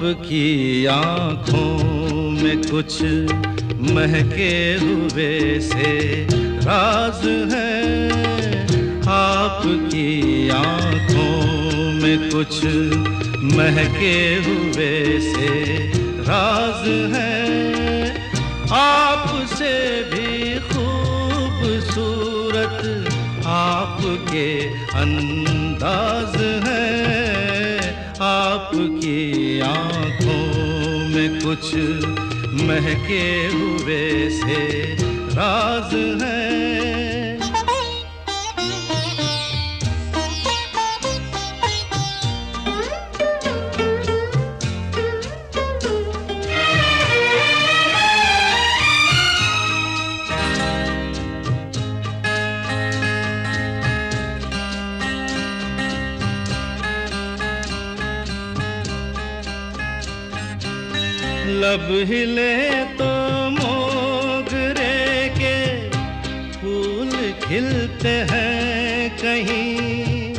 आपकी आँखों में कुछ महके हुए से राज है। आपकी आँखों में कुछ महके हुए से राज है। आपसे भी खूबसूरत आपके अंदाज है। आपकी आँखों में कुछ महके हुए से राज है। लब हिले तो मोगरे के फूल खिलते हैं कहीं।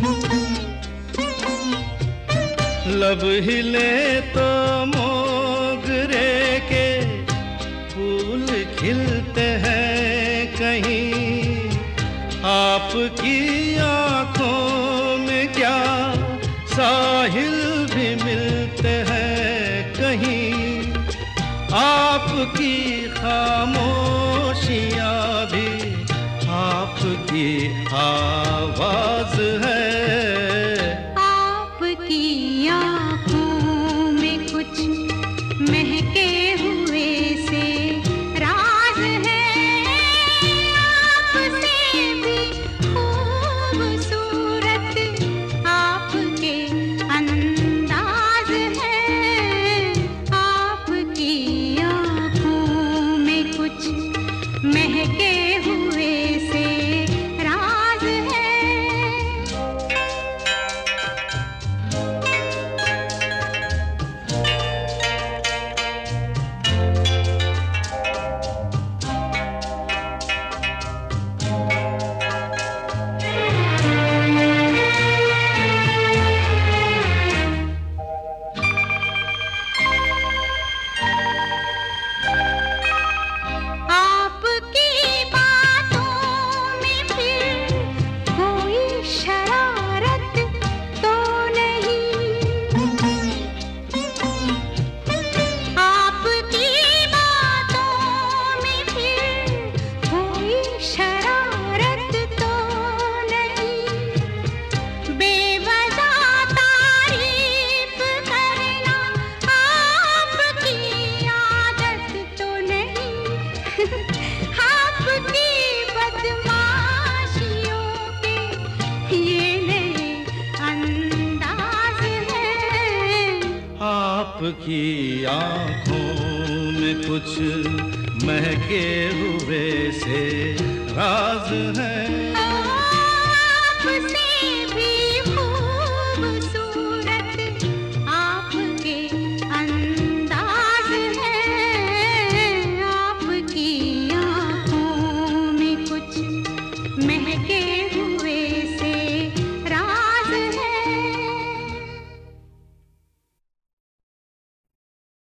लब हिले तो मोगरे के फूल खिलते हैं कहीं। आपकी आँखों में क्या साहिल भी मिलते हैं कहीं। आपकी खामोशियाँ भी आपकी आवाज है। आपकी आँखों में कुछ महके हुए से राज है। आपसे भी खूबसूरत आपके अंदाज है। आपकी महके हुए से राज है। आपकी आँखों में कुछ महके हुए से राज है।